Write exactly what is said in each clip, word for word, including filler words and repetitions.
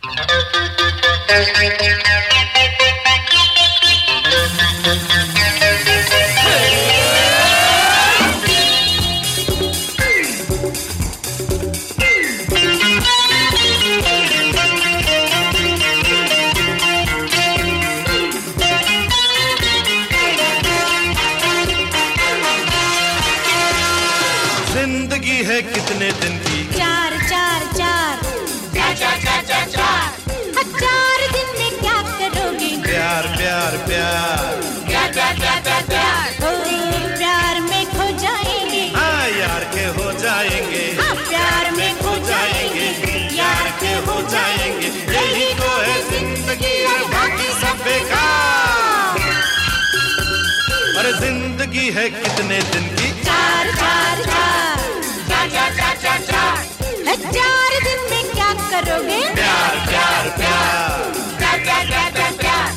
जिंदगी है कितने दिन की? चार चार चार चार चार चार चार चार चार दिन में क्या करोगे? प्यार प्यार प्यार प्यार प्यार प्यार प्यार प्यार ओ, प्यार में खो जाएंगे। हाँ यार के हो जाएंगे, हाँ, प्यार में खो जाएंगे, यार के हो जाएंगे। यही तो है जिंदगी और बाकी सब बेकार। और जिंदगी है कितने दिन की? चार चार चार चार चार चार चार चार चार दिन में क्या करोगे? प्यार प्यार प्यार प्यार प्यार प्यार प्यार प्यार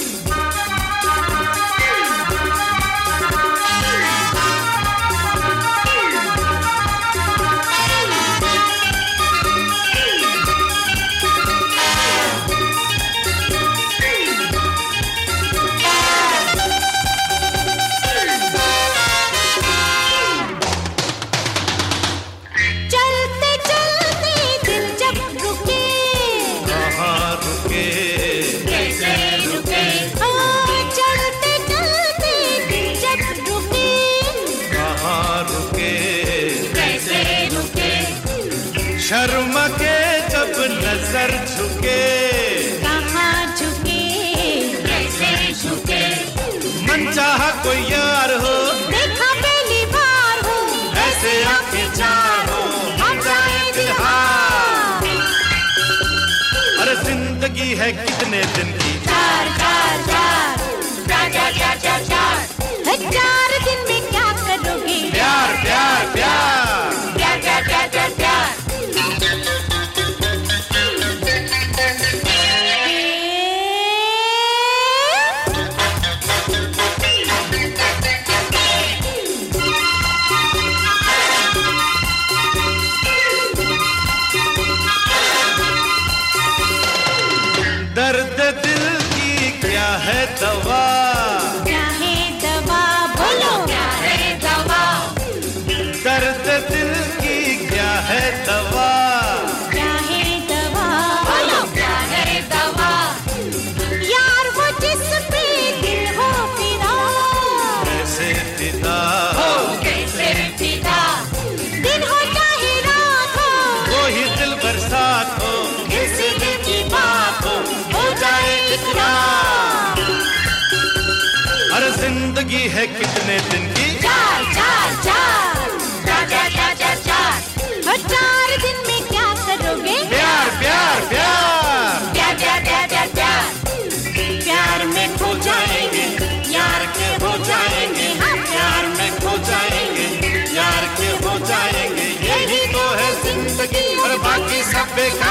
चलते चलते दिल जब रुके, कहाँ रुके? कैसे रुके ओ, चलते चलते दिल जब रुके, कहाँ रुके? कैसे रुके शर्म के जब नजर झुके, कहाँ झुके? कैसे झुके मन चाहा कोई यार हो, देखा पहली बार हो, ऐसे आंखें चाहो हम जाए दिल हार। अरे जिंदगी है कितने दिन की? चार चार चार चार चार चार चार चार चार दिन में क्या करोगे? प्यार प्यार प्यार प्यार प्यार प्यार प्यार प्यार दर्द दिल की क्या है दवा? क्या है दवा? बोलो क्या है दवा दर्द दिल की क्या है दवा? क्या है दवा? बोलो क्या है दवा यार वो जिस पे दिल हो फिदा, कैसे फिदा कैसे पिता दिन हो चाहे रात हो, वो ही दिल बरसात हो, किसी दिल की बात हो, हो जाए इकरार। अरे जिंदगी है कितने दिन की? चार चार चार चार चार चार चार चार और चार दिन में क्या करोगे? प्यार प्यार प्यार प्यार प्यार प्यार प्यार प्यार प्यार में खो जाएंगे, यार के हो जाएंगे, हाँ, प्यार में खो जाएंगे, यार के हो जाएंगे। यही तो है जिंदगी और बाकी सब बेकार।